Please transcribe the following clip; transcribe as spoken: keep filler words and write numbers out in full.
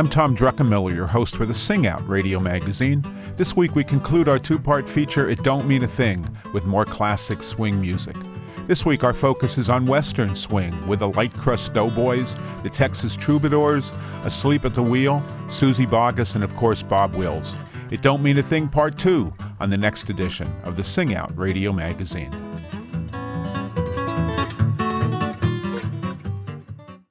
I'm Tom Druckenmiller, your host for the Sing Out radio magazine. This week we conclude our two-part feature, It Don't Mean a Thing, with more classic swing music. This week our focus is on Western swing with the Light Crust Doughboys, the Texas Troubadours, Asleep at the Wheel, Suzy Bogguss, and of course Bob Wills. It Don't Mean a Thing Part two on the next edition of the Sing Out radio magazine.